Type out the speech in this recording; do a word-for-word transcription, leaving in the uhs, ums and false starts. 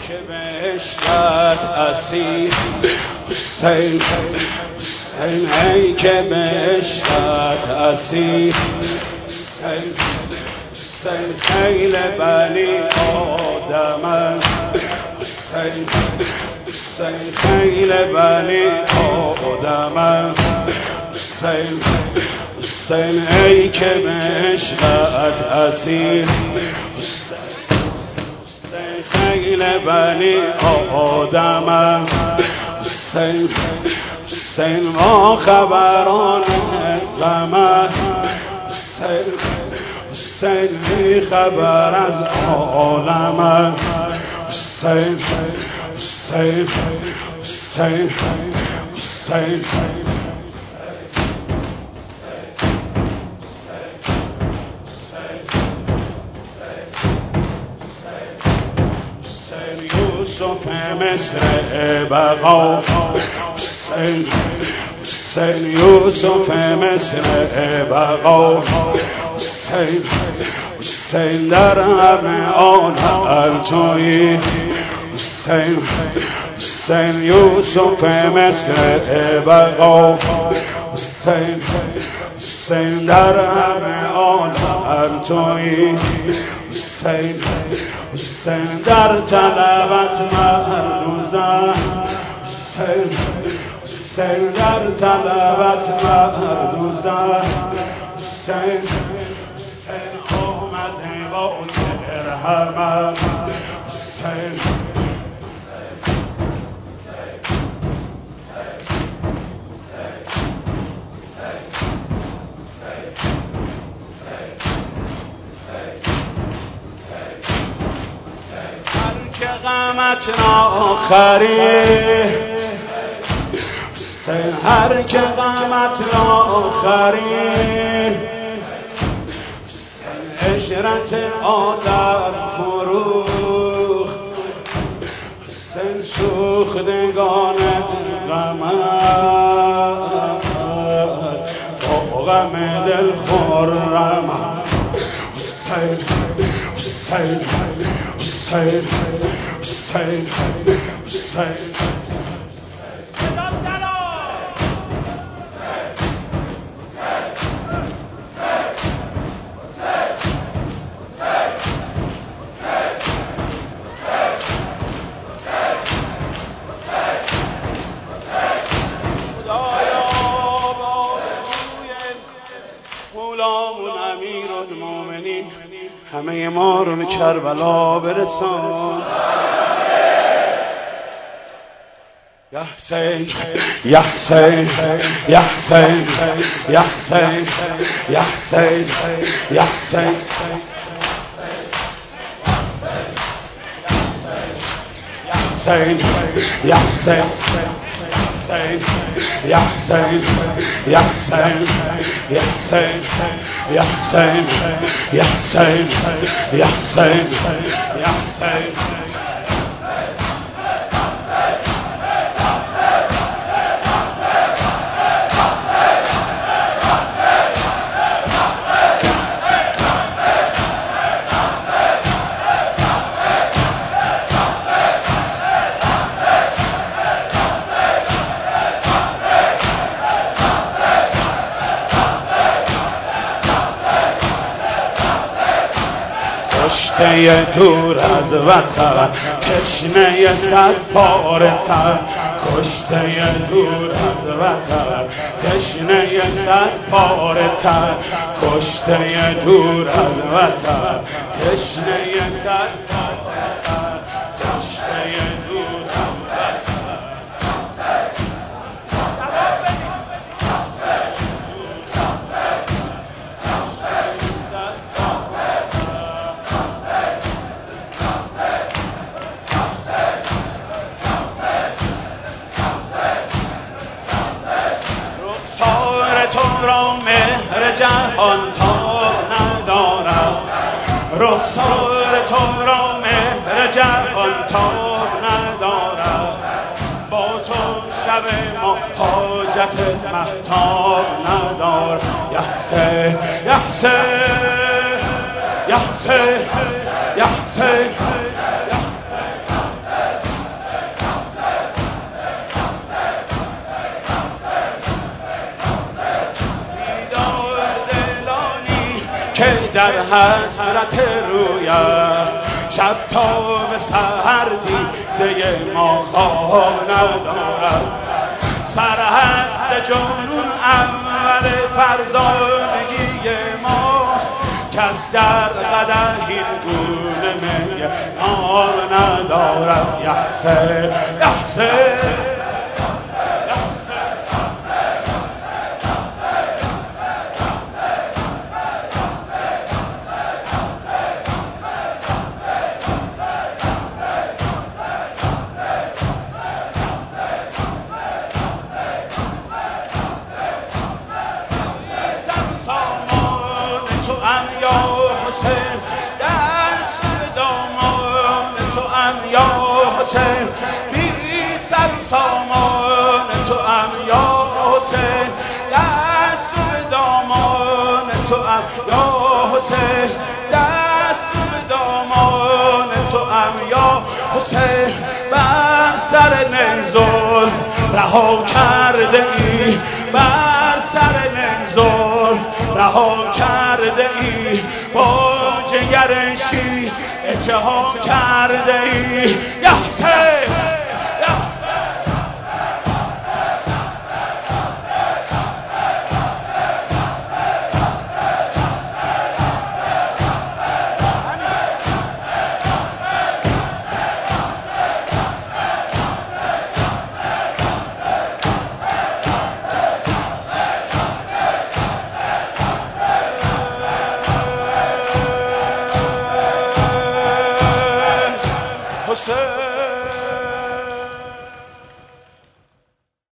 که بهشتت اسیر حسین حسین ای که بهشتت اسیر حسین حسین خیل بنی آدم حسین حسین خیل بنی آدم حسین حسین ای که بهشتت اسیر حسین خیل بنی آدم حسین حسین ما خبران غم حسین حسین بی خبر از عالم حسین حسین حسین حسین یوسف مصر بقا حسین حسین یوسف مصر بقا حسین حسین در همه عالم تویی حسین حسین یوسف مصر بقا حسین حسین در همه عالم تویی حسین حسین در طلبت مردوزم حسین حسین در طلبت مردوزم حسین حسین آمده با درهم حسین غمت آخری حسین هر که غمت آخری حسین عشرت آدم فروخ حسین سوختگان غمت با غم دل خرم حسین حسین حسین حسین حسین غلام امیرالمومنین همه ما رو به کربلا برسان یا حسین یا حسین یا حسین یا حسین یا حسین یا حسین حسین یا حسین حسین یا حسین یا حسین یا حسین یا حسین یا حسین یا حسین یا حسین کشته دور از وطن تشنه صد پاره تن کشته دور از وطن تشنه صد پاره تن کشته دور از وطن تشنه صد پاره تن کشته دور از وطن تو را مهر جهان تا ندارم رخسار تو را مهر جهان تا ندارم با تو شب ما حاجت مهتاب ندارم یا حسین یا حسین یا حسین یا حسین حسرت رویم شب تا به سحر دیده ما خواب ندارد سرحد جنون اول فرزانگی ماست کس در قدح این گونه می نام ندارد یحسه یحسه دست به دامان تو ام یا حسین بی سر سامان تو ام یا حسین دست به دامان تو ام یا حسین دست به دامان تو ام یا حسین بر سر نزول رها کرده ای بر سر نزول رها کرده ای با جگر شیر اتحاد کرده ای یحسین Hussein